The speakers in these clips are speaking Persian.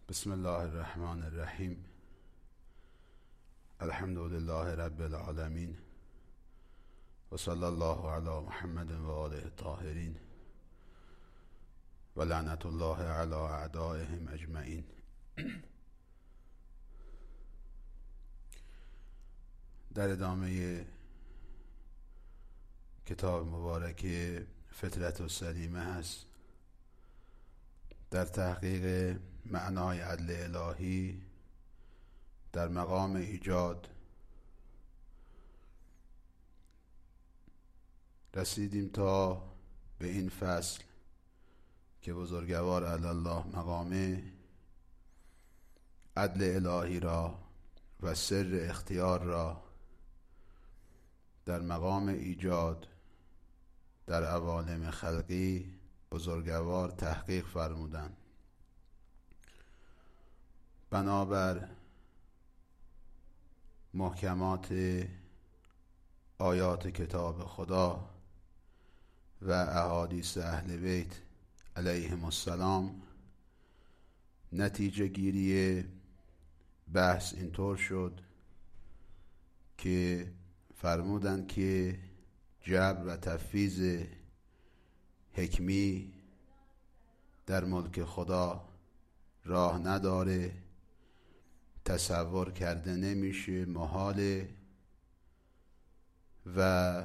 بسم الله الرحمن الرحیم. الحمد لله رب العالمین و صلی الله علی محمد و آله الطاهرین و لعنت الله علی اعدائهم اجمعین. در ادامه کتاب مبارک فطرت السلیمه هست در تحقیق معنای عدل الهی در مقام ایجاد. رسیدیم تا به این فصل که بزرگوار علی الله مقامه عدل الهی را و سر اختیار را در مقام ایجاد در عوالم خلقی بزرگوار تحقیق فرمودند. بنابر محکمات آیات کتاب خدا و احادیث اهل بیت علیهم السلام، نتیجه گیری بحث اینطور شد که فرمودند که جبر و تفویض حکمی در ملک خدا راه نداره، تصور کرده نمیشه، محاله و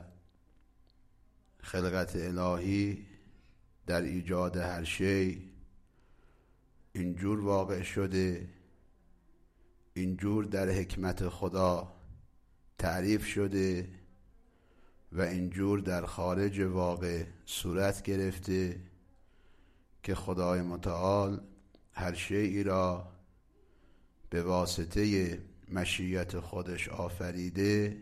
خلقت الهی در ایجاد هر شی اینجور واقع شده، اینجور در حکمت خدا تعریف شده و اینجور در خارج واقع صورت گرفته که خدای متعال هر شیئی را به واسطه مشیت خودش آفریده.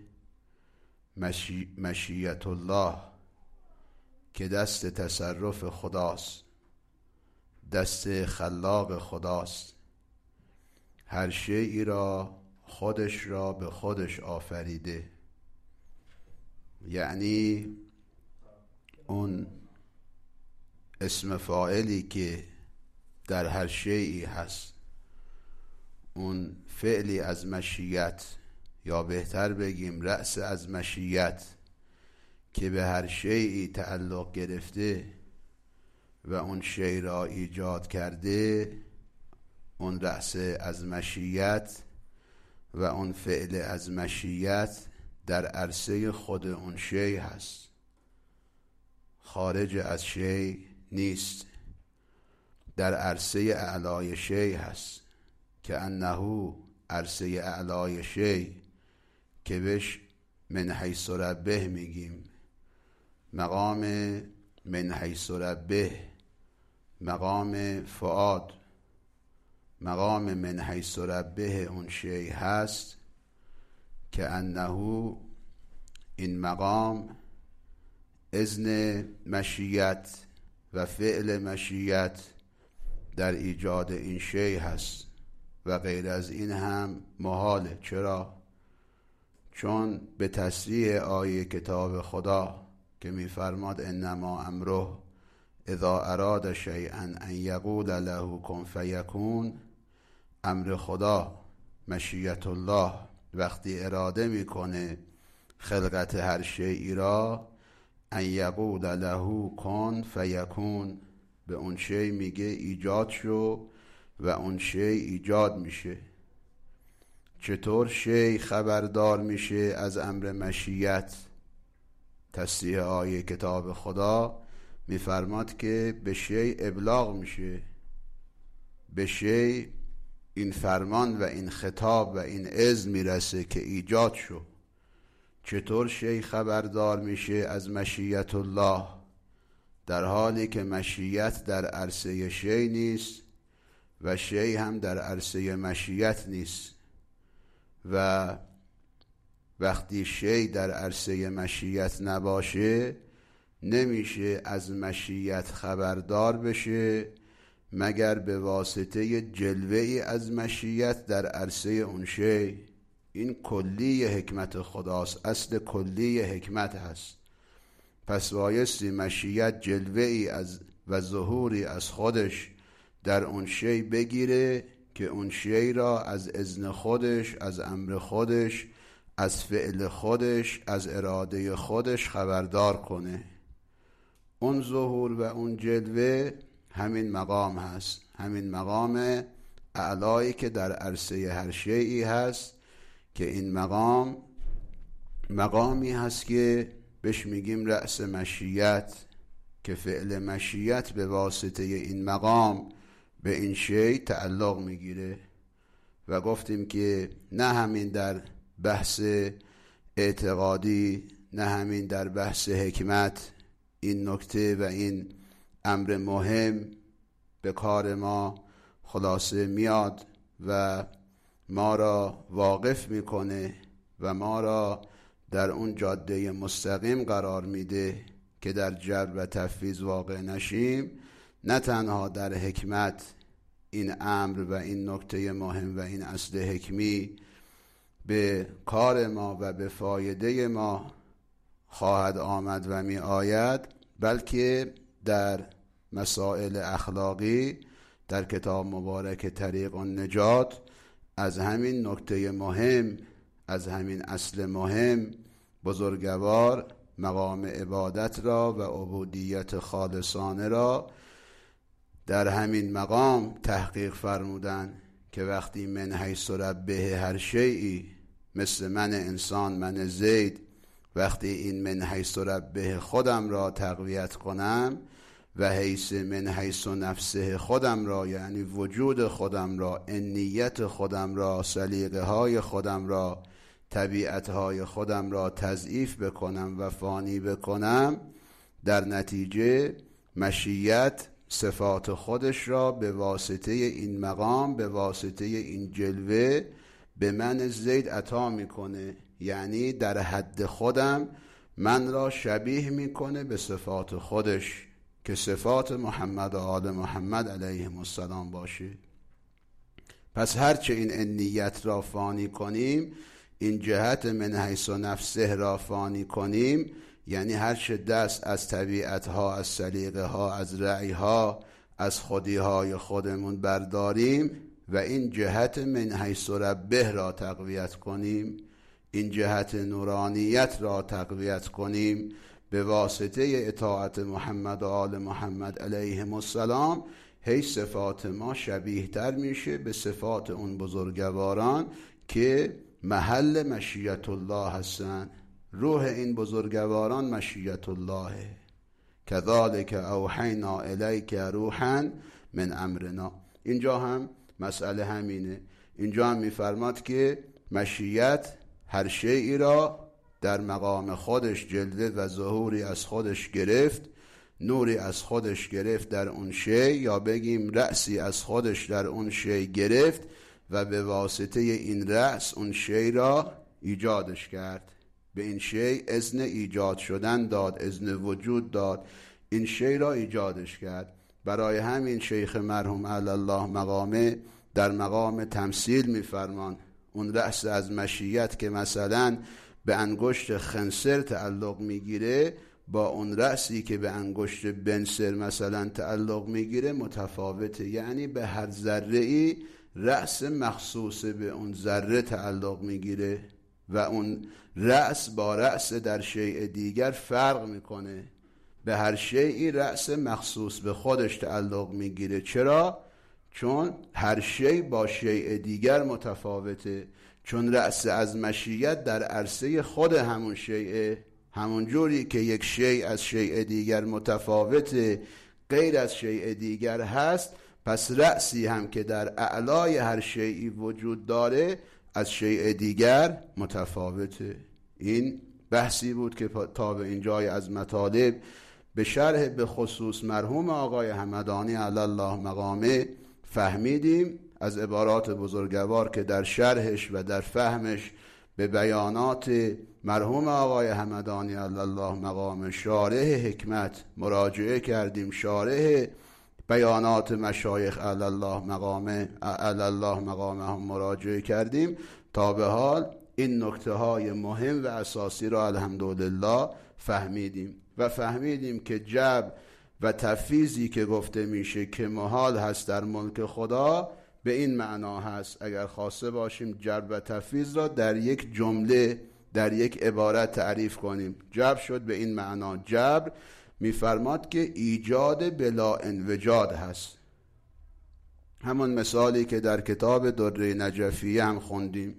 مشیت الله که دست تصرف خداست، دست خلاق خداست، هر شیئی را خودش را به خودش آفریده. یعنی اون اسم فاعلی که در هر شیئی هست، اون فعلی از مشیت، یا بهتر بگیم رأس از مشیت که به هر شیئی تعلق گرفته و اون شیء را ایجاد کرده، اون رأس از مشیت و اون فعل از مشیت در عرصه خود اون شیء هست، خارج از شیء نیست، در عرصه اعلای شیء هست که انه عرصه اعلای شیء که بهش من حیث ربه میگیم. مقام من حیث ربه، مقام فؤاد، مقام من حیث ربه اون شیء هست که انه این مقام اذن مشیت و فعل مشیت در ایجاد این شیء هست و غیر از این هم محاله. چرا؟ چون به تصریح آیه کتاب خدا که می‌فرماد انما امره اذا اراد شیئا ان یقول له کن فیکون، امر خدا مشیت الله وقتی اراده میکنه خلقت هر شیئی را، ان یقول له کن فیکون، به اون شیء میگه ایجاد شو و اون شیء ایجاد میشه. چطور شیء خبردار میشه از امر مشیت؟ تصریح آیه کتاب خدا میفرماد که به شیء ابلاغ میشه، به شیء این فرمان و این خطاب و این اذن میرسه که ایجاد شو. چطور شیء خبردار میشه از مشیت الله در حالی که مشیت در عرصه شیء نیست و شیء هم در عرصه مشیت نیست؟ و وقتی شیء در عرصه مشیت نباشه نمیشه از مشیت خبردار بشه مگر به واسطه جلوه‌ای از مشیت در عرصه اون شیء. این کلی حکمت خداست، اصل کلی حکمت هست. پس بایستی مشیت جلوه‌ای از و ظهوری از خودش در اون شیء بگیره که اون شی را از اذن خودش، از امر خودش، از فعل خودش، از اراده خودش خبردار کنه. اون ظهور و اون جلوه همین مقام هست، همین مقام اعلایی که در عرصه هر شیئی هست، که این مقام مقامی هست که بهش میگیم رأس مشیت، که فعل مشیت به واسطه این مقام به این شی تعلق میگیره. و گفتیم که نه همین در بحث اعتقادی، نه همین در بحث حکمت این نکته و این امر مهم به کار ما خلاصه میاد و ما را واقف میکنه و ما را در اون جاده مستقیم قرار میده که در جبر و تفویض واقع نشیم. نه تنها در حکمت این امر و این نکته مهم و این اصل حکمی به کار ما و به فایده ما خواهد آمد و می آید، بلکه در مسائل اخلاقی در کتاب مبارک طریق النجات از همین نکته مهم، از همین اصل مهم بزرگوار مقام عبادت را و عبودیت خالصانه را در همین مقام تحقیق فرمودن که وقتی من حیث ربه هر شیئی، مثل من انسان، من زید، وقتی این من حیث ربه خودم را تقویت کنم و حیث من حیث نفسه خودم را، یعنی وجود خودم را، انیت خودم را، سلیقه های خودم را، طبیعت های خودم را تضعیف بکنم و فانی بکنم، در نتیجه مشیت صفات خودش را به واسطه این مقام، به واسطه این جلوه به من زید عطا میکنه. یعنی در حد خودم من را شبیه میکنه به صفات خودش که صفات محمد و آل محمد علیهم السلام باشه. پس هرچه این انیت را فانی کنیم، این جهت من حیث نفسه را فانی کنیم، یعنی هرچه دست از طبیعت ها، از سلیقه ها، از رأی ها، از خودی های خودمون برداریم و این جهت من حیث ربه را تقویت کنیم، این جهت نورانیت را تقویت کنیم به واسطه اطاعت محمد و آل محمد علیهم السلام، هی صفات ما شبیه تر میشه به صفات اون بزرگواران که محل مشیت الله هستن. روح این بزرگواران مشیت الله. کذالک اوحینا الیک روحا من امرنا. اینجا هم مسئله همینه. اینجا هم میفرماد که مشیت هر شیئی را در مقام خودش جلوه و ظهوری از خودش گرفت، نوری از خودش گرفت در اون شی، یا بگیم رأسی از خودش در اون شی گرفت و به واسطه این رأس اون شی را ایجادش کرد. به این شی اذن ایجاد شدن داد، اذن وجود داد، این شی را ایجادش کرد. برای همین شیخ مرحوم علی الله مقامه در مقام تمثیل میفرمان اون رأس از مشیت که مثلا به انگشت خنصر تعلق میگیره با اون رأسی که به انگشت بنصر مثلا تعلق میگیره متفاوته. یعنی به هر ذره ای رأس مخصوص به اون ذره تعلق میگیره و اون رأس با رأس در شیء دیگر فرق میکنه. به هر شیئی رأس مخصوص به خودش تعلق میگیره. چرا؟ چون هر شیء با شیء دیگر متفاوته. چون رأس از مشیت در عرصه خود همون شیء، همون جوری که یک شیء از شیء دیگر متفاوته، غیر از شیء دیگر هست، پس رأسی هم که در اعلای هر شیئی وجود داره از شیء دیگر متفاوته. این بحثی بود که تا به اینجای از مطالب به شرح به خصوص مرحوم آقای همدانی علی الله مقامه فهمیدیم از عبارات بزرگوار که در شرحش و در فهمش به بیانات مرحوم آقای همدانی علی الله مقامه شارح حکمت مراجعه کردیم، شارح بیانات مشایخ علی الله مقامه هم مراجعه کردیم. تا به حال این نکته های مهم و اساسی را الحمدلله فهمیدیم و فهمیدیم که جبر و تفویضی که گفته میشه که محال هست در ملک خدا، به این معنا هست. اگر خواسته باشیم جبر و تفویض را در یک جمله، در یک عبارت تعریف کنیم، جبر شد به این معنا. جبر میفرماد که ایجاد بلا انوجاد هست. همون مثالی که در کتاب دره نجفیه هم خوندیم،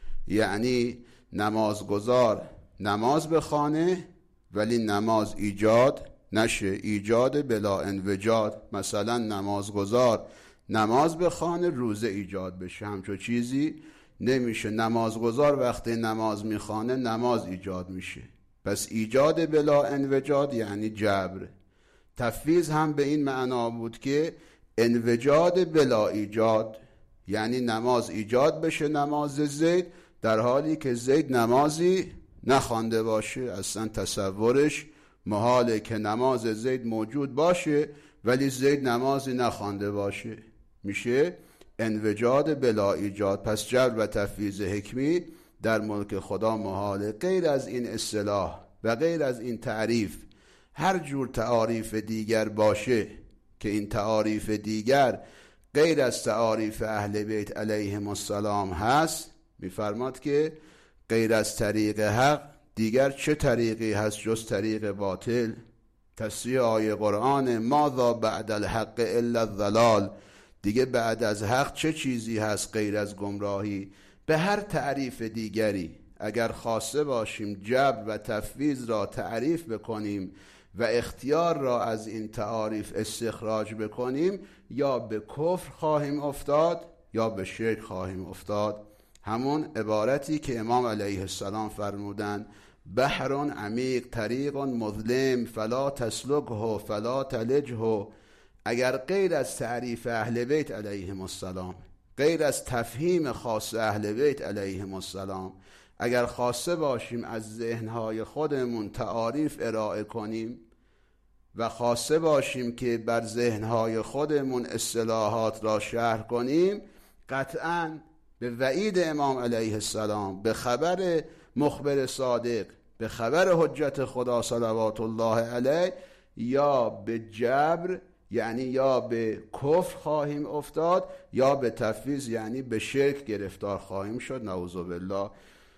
یعنی نمازگزار نماز بخوانه ولی نماز ایجاد نشه، ایجاد بلا انوجاد. مثلا نمازگزار نماز بخوانه روزه ایجاد بشه، همچون چیزی نمیشه. نمازگزار وقتی نماز میخوانه نماز ایجاد میشه. پس ایجاد بلا انوجاد یعنی جبر. تفویض هم به این معنا بود که انوجاد بلا ایجاد، یعنی نماز ایجاد بشه، نماز زید، در حالی که زید نمازی نخوانده باشه. اصلا تصورش محاله که نماز زید موجود باشه ولی زید نمازی نخوانده باشه. میشه انوجاد بلا ایجاد. پس جبر و تفویض حکمی در ملک خدا محاله. غیر از این اصطلاح و غیر از این تعریف هر جور تعاریف دیگر باشه که این تعاریف دیگر غیر از تعاریف اهل بیت علیهم السلام هست، میفرماد که غیر از طریق حق دیگر چه طریقی هست جز طریق باطل. تصریح آیه قرآن ماذا بعد الحق الا الضلال، دیگه بعد از حق چه چیزی هست غیر از گمراهی. به هر تعریف دیگری اگر خواسته باشیم جبر و تفویض را تعریف بکنیم و اختیار را از این تعاریف استخراج بکنیم، یا به کفر خواهیم افتاد یا به شرک خواهیم افتاد. همون عبارتی که امام علیه السلام فرمودن بحر عمیق طریق مظلم فلا تسلکه فلا تلجه. اگر غیر از تعریف اهل بیت علیهم السلام، غیر از تفهیم خاص اهل بیت علیهم السلام، اگر خواسته باشیم از ذهنهای خودمون تعاریف ارائه کنیم و خواسته باشیم که بر ذهنهای خودمون اصطلاحات را شرح کنیم، قطعاً به وعید امام علیه السلام، به خبر مخبر صادق، به خبر حجت خدا صلوات الله علیه، یا به جبر یعنی یا به کفر خواهیم افتاد یا به تفویض یعنی به شرک گرفتار خواهیم شد، نعوذ بالله.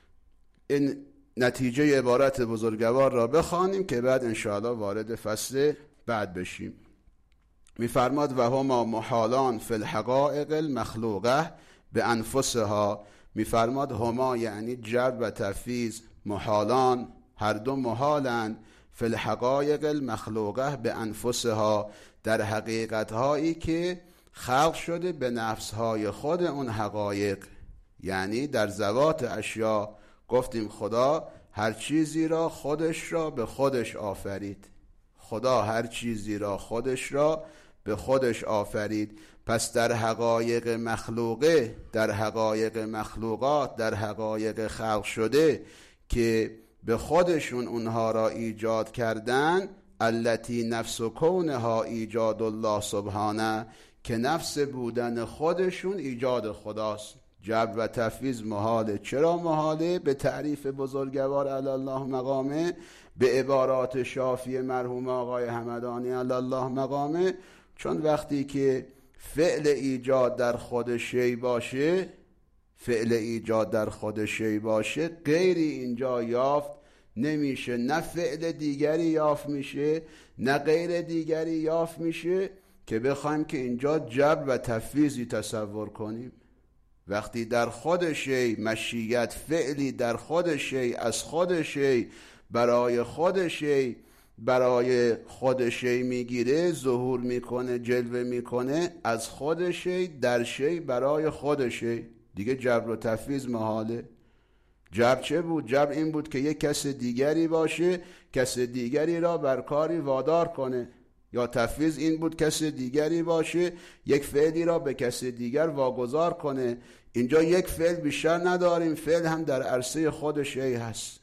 این نتیجه عبارت بزرگوار را بخوانیم که بعد انشاءالله وارد فصل بعد بشیم. میفرماد و هما محالان فی الحقائق المخلوقه به انفسها. میفرماد هما یعنی جبر و تفویض محالان، هر دو محالند، فی الحقائق المخلوقه به انفسها، در حقیقتهایی که خلق شده به نفسهای خود اون حقایق، یعنی در ذوات اشیا. گفتیم خدا هر چیزی را خودش را به خودش آفرید. خدا هر چیزی را خودش را به خودش آفرید. پس در حقایق مخلوقه، در حقایق مخلوقات، در حقایق خلق شده که به خودشون اونها را ایجاد کردن، التی نفس و کونها ایجاد الله سبحانه، که نفس بودن خودشون ایجاد خداست. جبر و تفویض محاله. چرا محاله؟ به تعریف بزرگوار علی الله مقامه، به عبارات شافی مرحوم آقای همدانی علی الله مقامه. چون وقتی که فعل ایجاد در خود شی باشه، فعل ایجاد در خود شی باشه، غیری اینجا یافت نمیشه. نه فعل دیگری یافت میشه نه غیر دیگری یافت میشه که بخوایم که اینجا جبر و تفویضی تصور کنیم. وقتی در خود شی مشیت، فعلی در خود شی، از خود شی، برای خود شی، برای خود شی میگیره، ظهور میکنه، جلوه میکنه، از خود شی در شی برای خود شی، دیگه جبر و تفویض محاله. جبر چه بود؟ جبر این بود که یک کس دیگری باشه، کس دیگری را بر کاری وادار کنه. یا تفویض این بود کس دیگری باشه، یک فعلی را به کس دیگر واگذار کنه. اینجا یک فعل بیشتر نداریم، فعل هم در عرصه خود شی هست.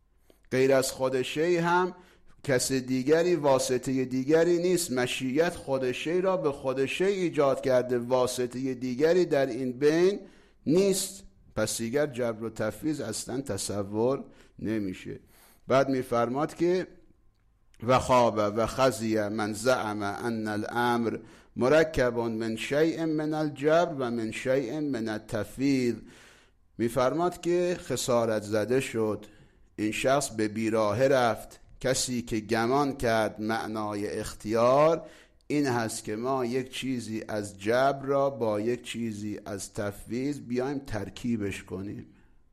غیر از خود شی هم کس دیگری، واسطه دیگری نیست. مشیت خود شی را به خود شی ایجاد کرده، واسطه دیگری در این بین نیست. پس دیگر جبر و تفویض اصلا تصور نمیشه. بعد میفرماد که و خواب و خزی من زعم ان الامر مرکب من شیء من الجبر و من شیء من التفویض. میفرماد که خسارت زده شد، این شخص به بیراهه رفت. کسی که گمان کرد معنای اختیار این هست که ما یک چیزی از جبر را با یک چیزی از تفویض بیایم ترکیبش کنیم.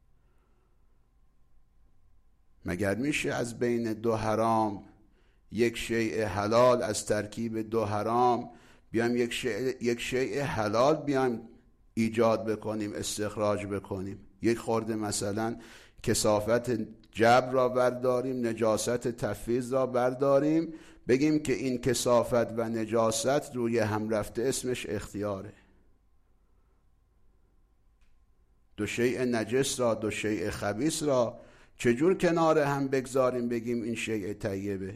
مگر میشه از بین دو حرام یک شیء حلال از ترکیب دو حرام بیایم یک شیء حلال بیایم ایجاد بکنیم، استخراج بکنیم؟ یک خورده مثلا کثافت جبر را برداریم، نجاست تفویض را برداریم، بگیم که این کثافت و نجاست روی هم رفته اسمش اختیاره. دو شیء نجس را، دو شیء خبیث را چجور کنار هم بگذاریم بگیم این شیء طیبه؟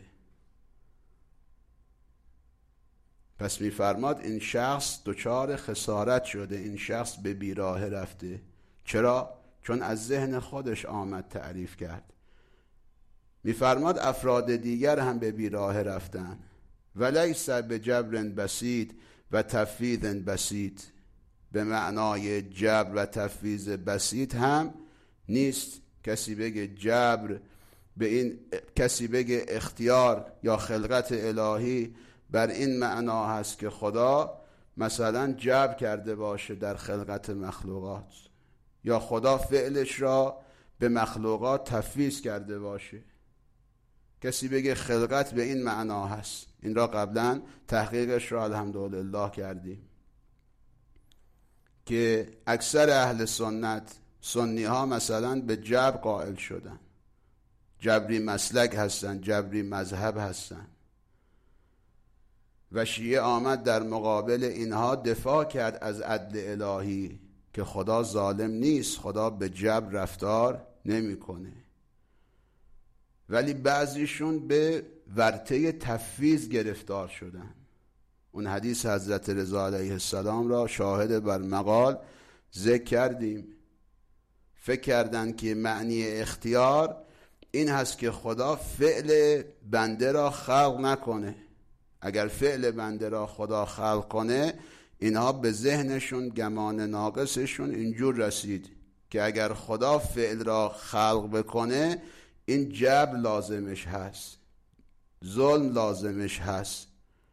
پس میفرماد این شخص دچار خسارت شده، این شخص به بیراهه رفته. چرا؟ چون از ذهن خودش آمد تعریف کرد. میفرماد افراد دیگر هم به بیراهه رفتن. ولیس بجبر بسیط و تفویض بسیط، به معنای جبر و تفویض بسیط هم نیست. کسی بگه جبر کسی بگه اختیار یا خلقت الهی بر این معنا هست که خدا مثلا جبر کرده باشه در خلقت مخلوقات، یا خدا فعلش را به مخلوقات تفویض کرده باشه. کسی بگه خلقت به این معنا هست. این را قبلا تحقیقش را الحمدلله کردیم که اکثر اهل سنی ها مثلا به جبر قائل شدن، جبری مسلک هستن، جبری مذهب هستن، و شیعه آمد در مقابل اینها دفاع کرد از عدل الهی که خدا ظالم نیست، خدا به جبر رفتار نمیکنه. ولی بعضیشون به ورطه تفویض گرفتار شدن. اون حدیث حضرت رضا علیه السلام را شاهد بر مقال ذکر کردیم. فکر کردن که معنی اختیار این هست که خدا فعل بنده را خلق نکنه. اگر فعل بنده را خدا خلق کنه، اینها به ذهنشون گمان ناقصشون اینجور رسید که اگر خدا فعل را خلق بکنه این جبر لازمش هست، ظلم لازمش هست.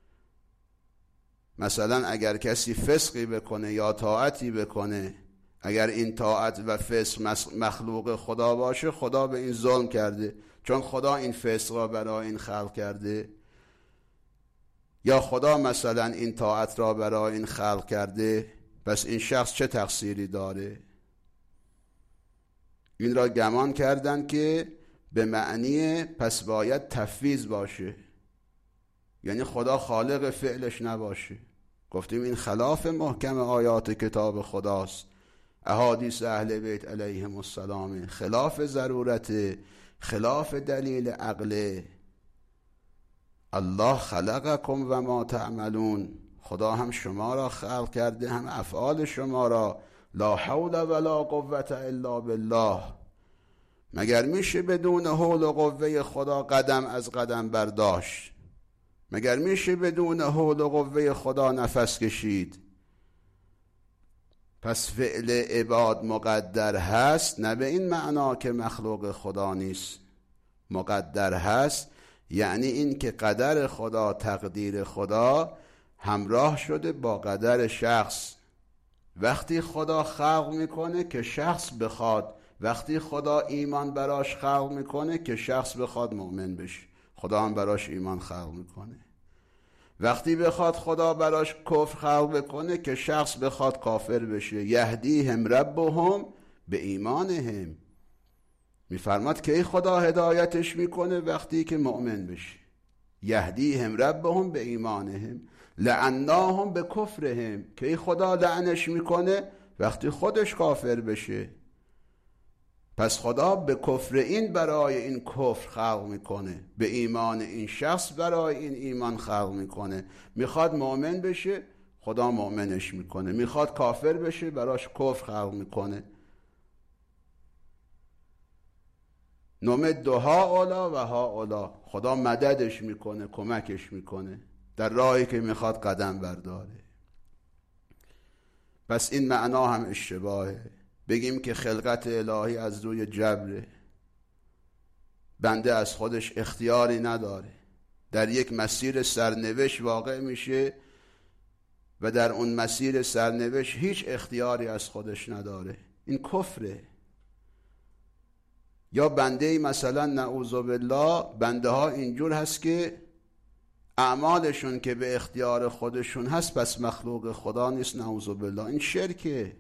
مثلا اگر کسی فسقی بکنه یا طاعتی بکنه، اگر این طاعت و فسق مخلوق خدا باشه، خدا به این ظلم کرده، چون خدا این فسق را برای این خلق کرده. یا خدا مثلا این طاعت را برای این خلق کرده، پس این شخص چه تقصیری داره؟ این را گمان کردن که به معنی پس باید تفویض باشه، یعنی خدا خالق فعلش نباشه. گفتیم این خلاف محکم آیات کتاب خداست، احادیث اهل بیت علیهم السلام، خلاف ضرورت، خلاف دلیل عقله. الله خلقکم و ما تعملون، خدا هم شما را خلق کرده، هم افعال شما را. لا حول ولا قوة الا بالله. مگر میشه بدون حول و قوه خدا قدم از قدم برداشت؟ مگر میشه بدون حول و قوه خدا نفس کشید؟ پس فعل عباد مقدر هست، نه به این معنا که مخلوق خدا نیست. مقدر هست یعنی این که قدر خدا، تقدیر خدا همراه شده با قدر شخص. وقتی خدا خلق میکنه که شخص بخواد، وقتی خدا ایمان براش خلق میکنه که شخص بخواد مؤمن بشه، خدا هم براش ایمان خلق میکنه. وقتی بخواد خدا براش کفر خلق بکنه که شخص بخواد کافر بشه. یهدیهم ربهم به ایمانهم. میفرماد که خدا هدایتش میکنه وقتی که مؤمن بشه. یهدیهم ربهم به ایمانهم لعناهم به کفرهم. که خدا لعنش میکنه وقتی خودش کافر بشه. پس خدا به کفر این برای این کفر خلق میکنه، به ایمان این شخص برای این ایمان خلق میکنه. میخواد مؤمن بشه خدا مؤمنش میکنه، میخواد کافر بشه براش کفر خلق میکنه. نمد هؤلاء و هؤلاء، خدا مددش میکنه، کمکش میکنه. در راهی که میخواد قدم برداره. پس این معنا هم اشتباهه. بگیم که خلقت الهی از روی جبره، بنده از خودش اختیاری نداره، در یک مسیر سرنوشت واقع میشه و در اون مسیر سرنوشت هیچ اختیاری از خودش نداره. این کفره. یا بنده مثلا نعوذ بالله، بنده ها اینجور هست که اعمالشون که به اختیار خودشون هست پس مخلوق خدا نیست، نعوذ بالله. این شرکه.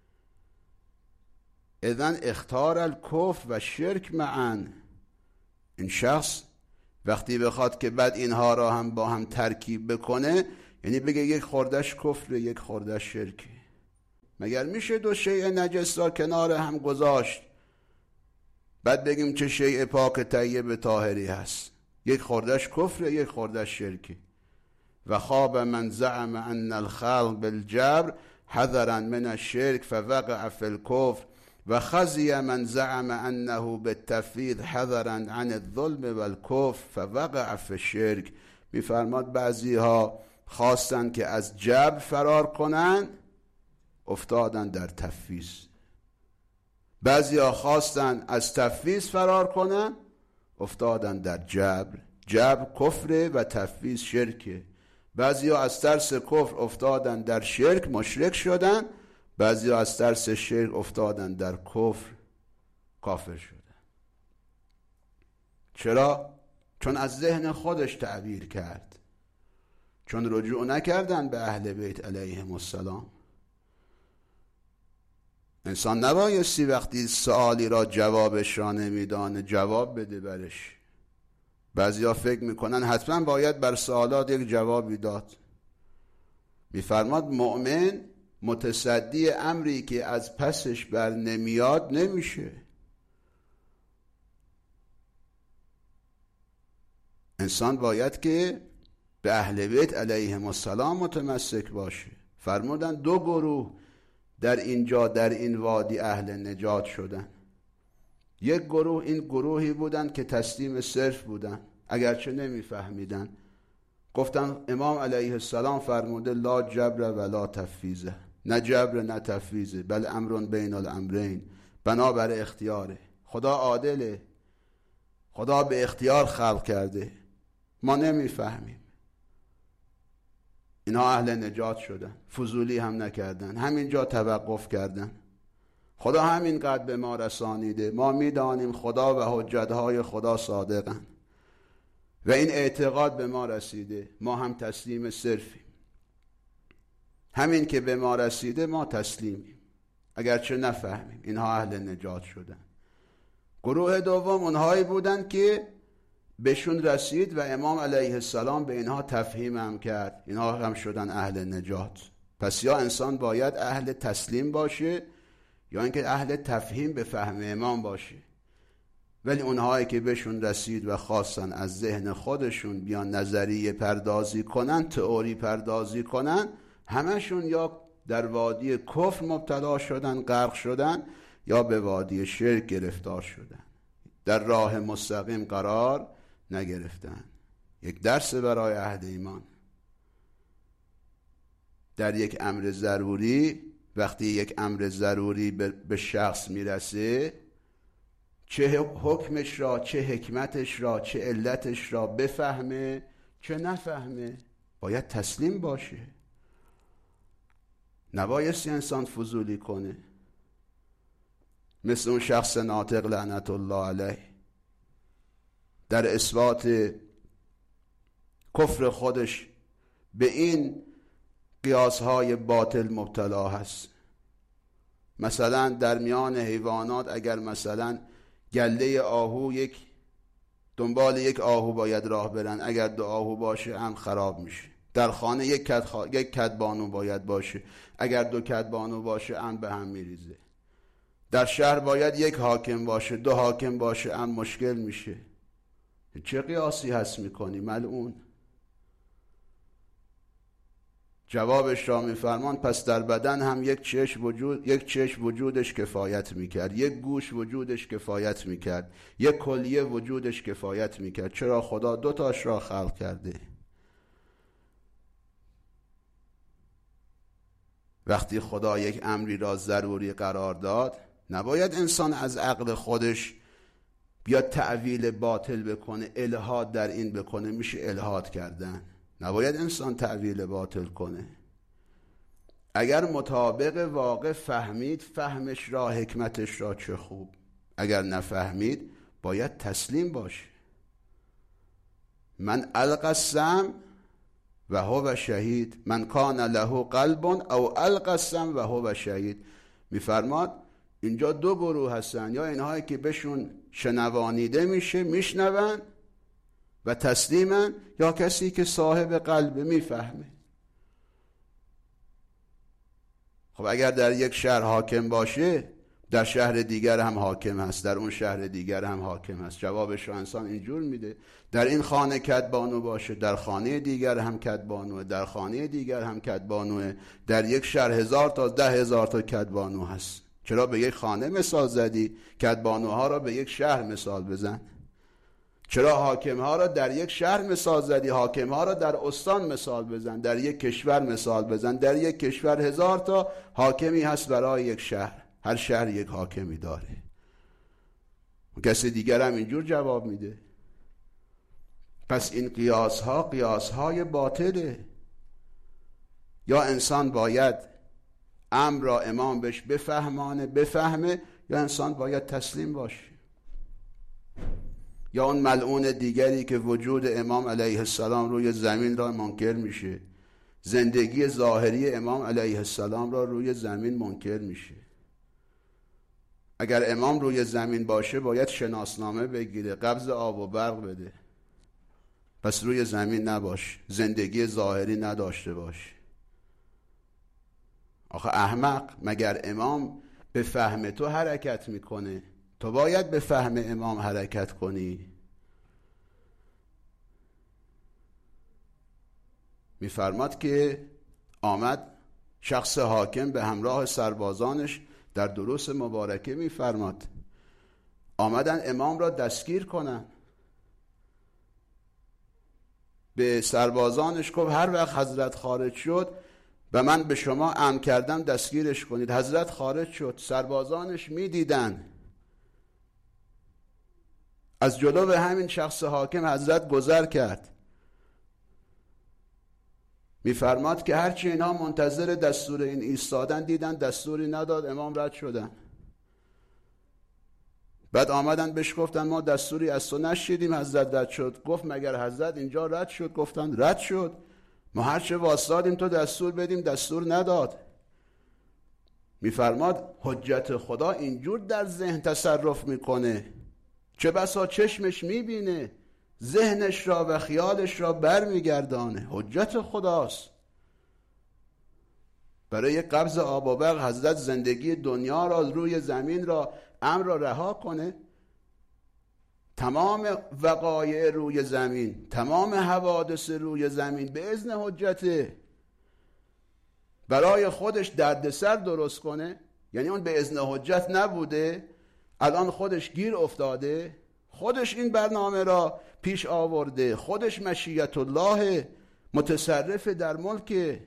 اذن اختار الکفر و شرک معا. این شخص وقتی بخواد که بعد اینها را هم با هم ترکیب بکنه، یعنی بگه یک خوردش کفر یک خوردش شرکه. مگر میشه دو شیء نجس را کنار هم گذاشت بعد بگیم چه شیء پاک طیب طاهری هست؟ یک خوردش کفر یک خوردش شرکه. و خواب من زعم ان الخلق بالجبر حذرا من الشرك فوقع في الكفر و خزی من زعم انه بالتفویض حذرا عن الظلم والکفر فوقع في الشرك. میفرماد بعضی ها خواستن که از جبر فرار کنن، افتادن در تفویض. بعضی ها خواستن از تفویض فرار کنن، افتادن در جبر. جبر کفر و تفویض شرکه. بعضی ها از ترس کفر افتادن در شرک، مشرک شدن. بعضی ها از ترس شرک افتادن در کفر، کافر شدن. چرا؟ چون از ذهن خودش تعبیر کرد، چون رجوع نکردن به اهل بیت علیهم السلام. انسان نبایستی وقتی سوالی را جوابش را نمیدانه جواب بده برش. بعضیا فکر میکنن حتما باید بر سوالات یک جوابی داد. میفرماد مؤمن متصدی امری که از پسش بر نمیاد نمیشه. انسان باید که به اهل بیت علیهم السلام متمسک باشه. فرمودن دو گروه در اینجا در این وادی اهل نجات شدن. یک گروه این گروهی بودن که تسلیم صرف بودن، اگرچه نمیفهمیدن. گفتن امام علیه السلام فرموده لا جبر ولا تفویض، نه جبر نه تفویض، بل امر بین الامرین، بنابر اختیاره. خدا عادله، خدا به اختیار خلق کرده، ما نمیفهمیم. اینها اهل نجات شدن، فضولی هم نکردن، همینجا توقف کردن. خدا همینقدر به ما رسانیده، ما میدانیم خدا و حجتهای خدا صادقن و این اعتقاد به ما رسیده، ما هم تسلیم صرفیم. همین که به ما رسیده ما تسلیمیم، اگرچه نفهمیم. اینها اهل نجات شدن. گروه دوم اونهایی بودن که بهشون رسید و امام علیه السلام به اینها تفهیم هم کرد، اینها هم شدن اهل نجات. پس یا انسان باید اهل تسلیم باشه یا اینکه اهل تفهیم به فهم امام باشه. ولی اونهایی که بهشون رسید و خواستن از ذهن خودشون بیان نظریه پردازی کنن، تئوری پردازی کنن، همشون یا در وادی کفر مبتلا شدن، غرق شدن، یا به وادی شرک گرفتار شدن، در راه مستقیم قرار نگرفتن. یک درس برای اهل ایمان. در یک امر ضروری، وقتی یک امر ضروری به شخص میرسه، چه حکمش را، چه حکمتش را، چه علتش را بفهمه چه نفهمه، باید تسلیم باشه. نبایستی انسان فضولی کنه. مثل اون شخص ناطق لعنت الله علیه در اثبات کفر خودش به این قیاسهای باطل مبتلا هست. مثلا در میان حیوانات اگر مثلا گله آهو دنبال یک آهو باید راه برن، اگر دو آهو باشه هم خراب میشه. در خانه یک کدبانو باید باشه، اگر دو کدبانو باشه هم به هم میریزه. در شهر باید یک حاکم باشه، دو حاکم باشه هم مشکل میشه. چه قیاسی هست میکنی ملعون؟ جوابش را میفرمان پس در بدن هم یک چشم وجودش کفایت میکرد، یک گوش وجودش کفایت میکرد، یک کلیه وجودش کفایت میکرد. چرا خدا دو تاش را خلق کرده؟ وقتی خدا یک امری را ضروری قرار داد، نباید انسان از عقل خودش بیاد تعویل باطل بکنه، الحاد در این بکنه، میشه الحاد کردن. نباید انسان تعویل باطل کنه. اگر مطابق واقع فهمید، فهمش را، حکمتش را، چه خوب. اگر نفهمید باید تسلیم باشه. من القی السمع و هو شهید، من کان له قلب او القی السمع و هو شهید. میفرماد اینجا دو گروه هستن، یا اینهایی که بهشون شنوانیده میشه، میشنون و تسلیمن، یا کسی که صاحب قلب میفهمه. خب اگر در یک شهر حاکم باشه، در شهر دیگر هم حاکم هست، در اون شهر دیگر هم حاکم هست. جوابش رو انسان اینجور میده. در این خانه کدبانو باشه، در خانه دیگر هم کدبانوه، در خانه دیگر هم کدبانوه. در یک شهر 1000 تا 10,000 تا کدبانو هست. چرا به یک خانه مثال زدی؟ کدبانوها را به یک شهر مثال بزن. چرا حاکمها را در یک شهر مثال زدی؟ حاکمها را در استان مثال بزن، در یک کشور مثال بزن. در یک کشور 1000 تا حاکمی هست برای یک شهر. هر شهر یک حاکمی داره. کسی دیگر هم اینجور جواب میده. پس این قیاس ها قیاس های باطله. یا انسان باید امر را امام بهش بفهمه، یا انسان باید تسلیم باشه. یا اون ملعون دیگری که وجود امام علیه السلام روی زمین را منکر میشه، زندگی ظاهری امام علیه السلام را روی زمین منکر میشه. اگر امام روی زمین باشه باید شناسنامه بگیره، قبض آب و برق بده. پس روی زمین نباشه، زندگی ظاهری نداشته باشه. آخه احمق، مگر امام به فهم تو حرکت میکنه؟ تو باید به فهم امام حرکت کنی. میفرماد که آمد شخص حاکم به همراه سربازانش در دروس مبارکه، میفرماد آمدن امام را دستگیر کنن. به سربازانش گفت هر وقت حضرت خارج شد و من به شما امر کردم دستگیرش کنید. حضرت خارج شد، سربازانش میدیدن از جلو به همین شخص حاکم حضرت گذر کرد. میفرماد که هرچی اینا منتظر دستور این ایستادن، دیدن دستوری نداد، امام رد شدن. بعد آمدن بهش گفتن ما دستوری از تو نشیدیم، حضرت رد شد. گفت مگر حضرت اینجا رد شد؟ گفتن رد شد. ما هرچه واسطادیم تو دستور بدیم، دستور نداد. میفرماد حجت خدا اینجور در ذهن تصرف میکنه، چه بسا چشمش میبینه، ذهنش را و خیالش را برمیگردانه. حجت خداست. برای قبض آب و برق حضرت زندگی دنیا را، روی زمین را، امر را رها کنه. تمام وقایع روی زمین، تمام حوادث روی زمین به اذن حجته. برای خودش دردسر درست کنه، یعنی اون به اذن حجت نبوده، الان خودش گیر افتاده، خودش این برنامه را پیش آورده، خودش مشیت الله متصرف در ملک.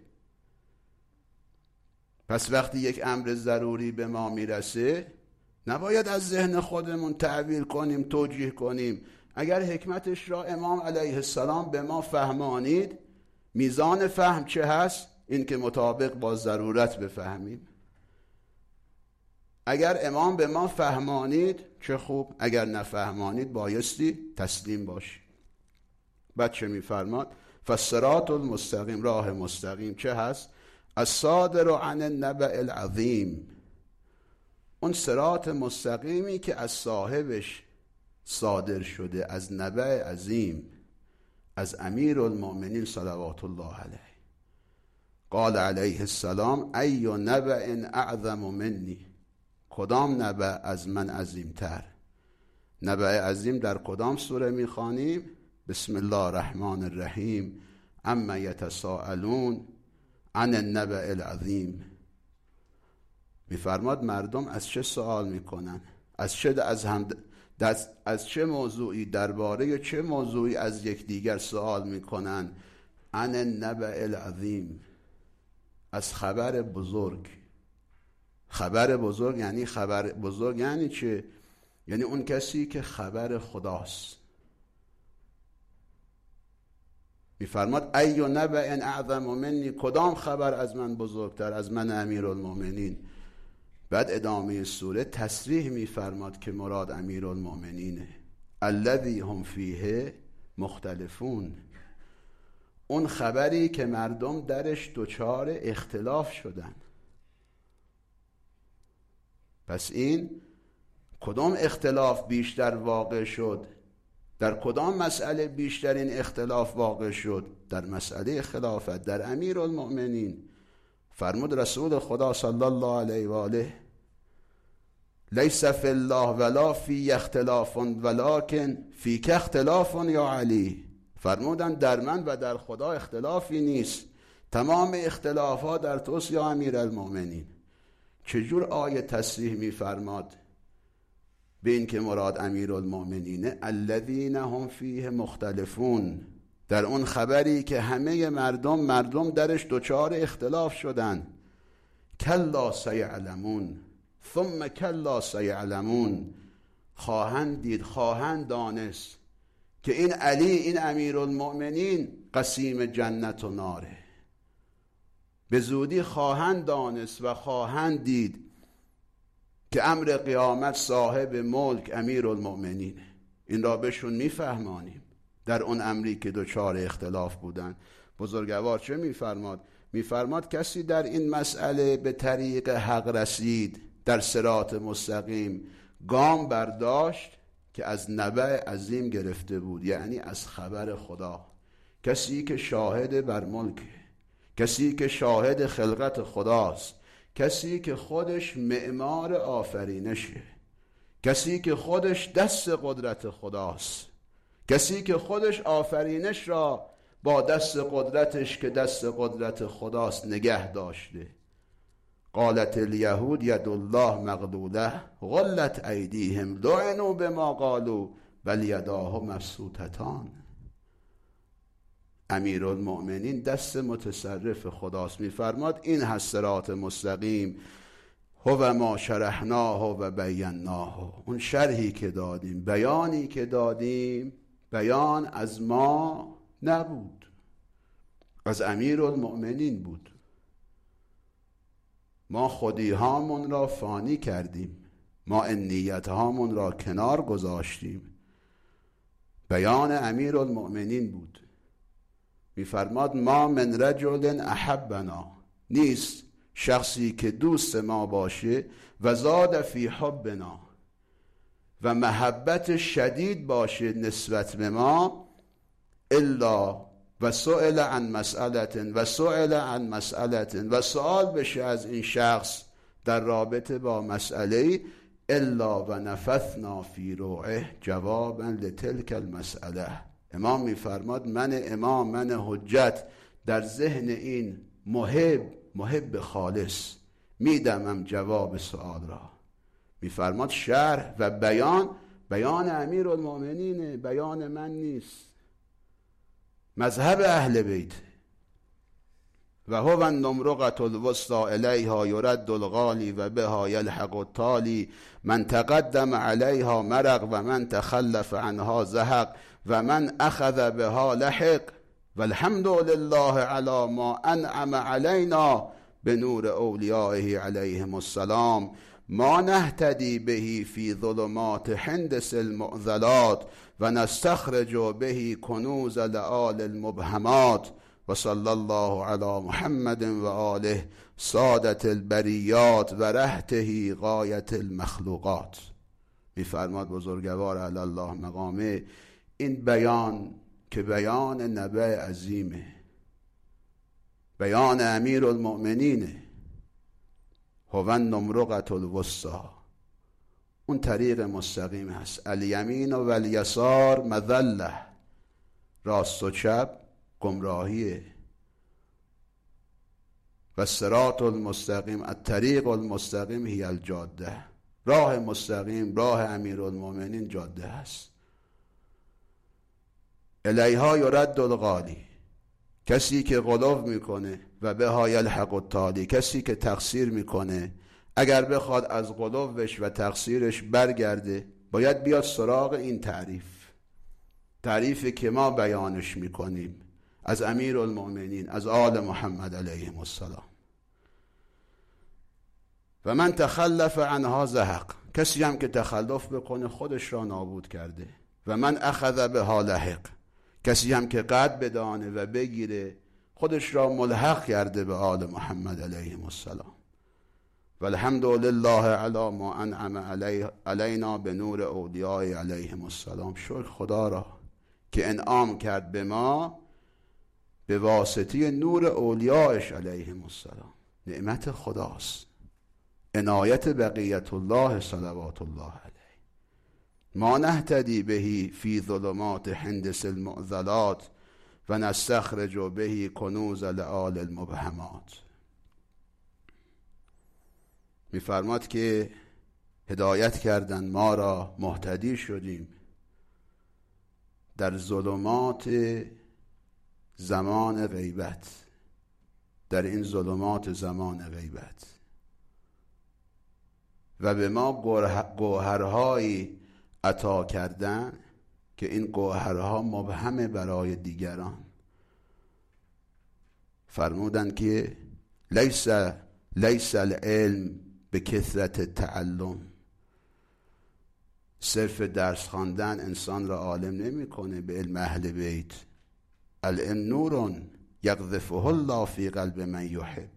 پس وقتی یک امر ضروری به ما میرسه، نباید از ذهن خودمون تعبیر کنیم، توجیه کنیم. اگر حکمتش را امام علیه السلام به ما فهمانید، میزان فهم چه هست؟ این که مطابق با ضرورت بفهمیم. اگر امام به ما فهمانید چه خوب، اگر نفهمانید بایستی تسلیم باشی. بعد چه میفرماد؟ فالصراط المستقیم، راه مستقیم چه هست؟ الصادر عن النبأ العظیم، اون صراط مستقیمی که از صاحبش صادر شده، از نبأ عظیم، از امیر المؤمنین صلوات الله علیه. قال علیه السلام ای نبأ اعظم منی، کدام نبأ از من عظیمتر؟ نبأ عظیم در کدام سوره میخوانیم؟ بسم الله الرحمن الرحیم، اما یتساءلون عن النبأ العظیم. میفرماد مردم از چه سوال میکنن؟ از چه موضوعی، درباره چه موضوعی از یکدیگر سوال میکنن؟ عن النبأ العظیم، از خبر بزرگ. خبر بزرگ یعنی چه؟ یعنی اون کسی که خبر خداست. میفرماد ای نبأ اعظم منی، کدام خبر از من بزرگتر، از من امیرالمؤمنین. بعد ادامه سوره تصریح میفرماد که مراد امیرالمؤمنینه. الذی هم فیه مختلفون، اون خبری که مردم درش دچار اختلاف شدن. پس این کدام اختلاف بیشتر واقع شد؟ در کدام مسئله بیشترین اختلاف واقع شد؟ در مسئله خلافت، در امیرالمؤمنین. فرمود رسول خدا صلی الله علیه و آله لیس فی الله ولا فی اختلاف ولکن فیک اختلاف یا علی. فرمودن در من و در خدا اختلافی نیست، تمام اختلافات در توست یا امیرالمؤمنین. چجور آیه تصریح می‌فرماد به این که مراد امیرالمؤمنینه؟ الذین هم فیه مختلفون، در اون خبری که همه مردم درش دچار اختلاف شدن. کلا سیعلمون ثم کلا سیعلمون، خواهند دید، خواهند دانست که این علی، این امیرالمؤمنین قسیم جنت و ناره. به زودی خواهند دانست و خواهند دید که امر قیامت صاحب ملک امیرالمؤمنینه. این را بهشون میفهمانیم در اون امری که دچار اختلاف بودن. بزرگوار چه میفرماد؟ میفرماد کسی در این مسئله به طریق حق رسید، در صراط مستقیم گام برداشت که از نبع عظیم گرفته بود، یعنی از خبر خدا. کسی که شاهد بر ملکه، کسی که شاهد خلقت خداست، کسی که خودش معمار آفرینشه، کسی که دست قدرت خداست، کسی که خودش آفرینش را با دست قدرتش که دست قدرت خداست نگه داشته. قالت الیهود ید الله مغلوله غلت ایدیهم لعنوا بما قالوا بل یداه مبسوطتان. امیرالمؤمنین دست متصرف خداست. میفرماد این هست صراط مستقیم، هو ما شرحناه و بیناه. اون شرحی که دادیم، بیانی که دادیم، بیان از ما نبود، از امیرالمؤمنین بود. ما خودی هامون را فانی کردیم، ما نیت هامون را کنار گذاشتیم. بیان امیرالمؤمنین بود. میفرماد ما من رجل احبنا، نیست شخصی که دوست ما باشه و زاد فی حبنا، و محبت شدید باشه نسبت به ما، الا و سئل عن مسئلة و سؤال بشه از این شخص در رابطه با مسئله، الا و نفثنا فی روعه جوابا لتلک المسئله. امام میفرماد من حجت در ذهن این محب خالص میدمم جواب سؤال را. میفرماد شرح و بیان امیرالمؤمنینه، بیان من نیست، مذهب اهل بیت. و هو النمرقة الوسطى الیها یرد الغالی و بها یلحق التالی، من تقدم علیها مرق و من تخلف عنها زهق و من اخذ بها لحق والحمد لله علی ما انعم علینا بنور اولیائه علیهم السلام ما نهتدی به فی ظلمات حندس المعضلات و نستخرج به کنوز لآل المبهمات و صلی الله علی محمد و آله سادت البریات و رهته غایت المخلوقات. میفرماد بزرگوار علی الله مقامه این بیان که بیان نبع عظیمه، بیان امیرالمؤمنینه، هو النمرقة الوسطى، اون طریق مستقیم هست. الیمین و الیسار مذله، راست و چپ گمراهیه. و الصراط المستقیم، الطریق المستقیم هی الجاده، راه مستقیم، راه امیرالمؤمنین جاده هست. الیها یرد الغالی، کسی که غلو میکنه و به های الحق التالی، کسی که تقصیر میکنه اگر بخواد از غلوش و تقصیرش برگرده باید بیاد سراغ این تعریفی که ما بیانش میکنیم از امیرالمؤمنین، از آل محمد علیهم السلام. و من تخلف عنها زهق، کسی هم که تخلف بکنه خودش را نابود کرده. و من اخذ بها لحق، کسی هم که قد بدانه و بگیره خودش را ملحق کرده به آل محمد علیهم السلام. والحمد لله علی ما انعم علینا به نور اولیاء علیهم السلام. شکر خدا را که انعام کرد به ما به واسطه نور اولیاءش علیهم السلام. نعمت خداست، عنایت بقیت الله صلوات الله علیه. ما نهتدی بهی فی ظلمات حندس المعضلات و نستخرج بهی کنوز لآل المبهمات. میفرماد که هدایت کردن ما را، مهتدی شدیم در ظلمات زمان غیبت، در این ظلمات زمان غیبت، و به ما گوهرهایی عطا کردن که این گوهرها مبهمه برای دیگران. فرمودن که لیس العلم به کثرت تعلم، صرف درس خواندن انسان را عالم نمیکنه به علم اهل بیت. العلم نور یقذفه الله فی قلب من یحب.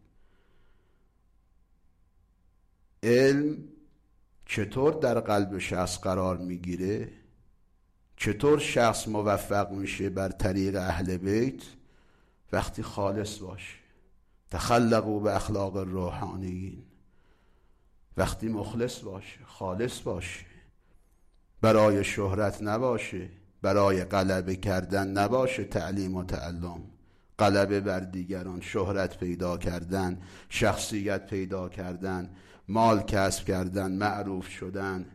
علم چطور در قلب شخص قرار میگیره؟ چطور شخص موفق میشه بر طریق اهل بیت؟ وقتی خالص باشه، تخلقوا به اخلاق الروحانیین، وقتی مخلص باشه، خالص باشه، برای شهرت نباشه، برای غلبه کردن نباشه، تعلیم و تعلم، غلبه بر دیگران، شهرت پیدا کردن، شخصیت پیدا کردن، مال کسب کردن، معروف شدن،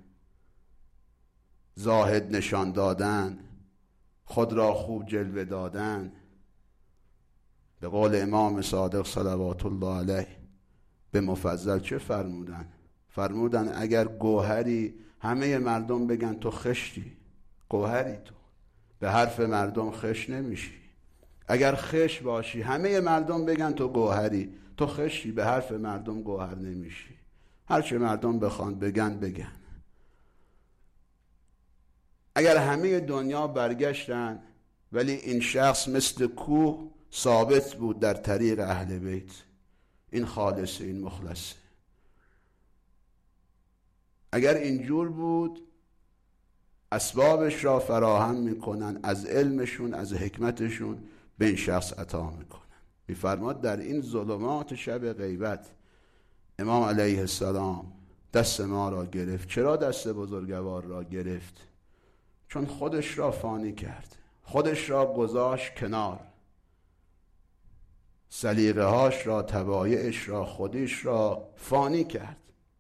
زاهد نشان دادن، خود را خوب جلوه دادن. به قول امام صادق صلوات الله علیه به مفضل چه فرمودن؟ فرمودن اگر گوهری همه مردم بگن تو خشتی، گوهری تو، به حرف مردم خش نمیشی. اگر خش باشی همه مردم بگن تو گوهری، تو خشتی، به حرف مردم گوهر نمیشی. هرچه مردم بخوان بگن. اگر همه دنیا برگشتن ولی این شخص مثل کوه ثابت بود در طریق اهل بیت، این خالصه، این مخلصه. اگر اینجور بود اسبابش را فراهم میکنن، از علمشون، از حکمتشون به این شخص عطا میکنن. میفرماد در این ظلمات شب غیبت امام علیه السلام دست ما را گرفت. چرا دست بزرگوار را گرفت؟ چون خودش را فانی کرد، خودش را گذاشت کنار، سلیقه هاش را، طبایعش را، خودش را فانی کرد.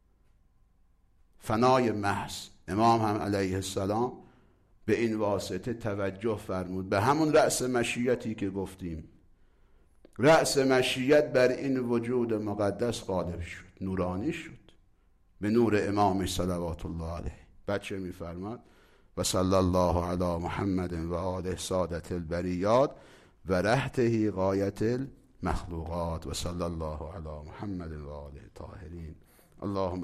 فنای محض. امام هم علیه السلام به این واسطه توجه فرمود به همون رأس مشیتی که گفتیم. رأس مشیت بر این وجود مقدس غالب شد، نورانی شد به نور امام صلوات الله علیه. بچه میفرماد و صلی الله علی محمد و آله سادة البریات و رحته غایت المخلوقات و صلی الله علی محمد و آله طاهرین. اللهم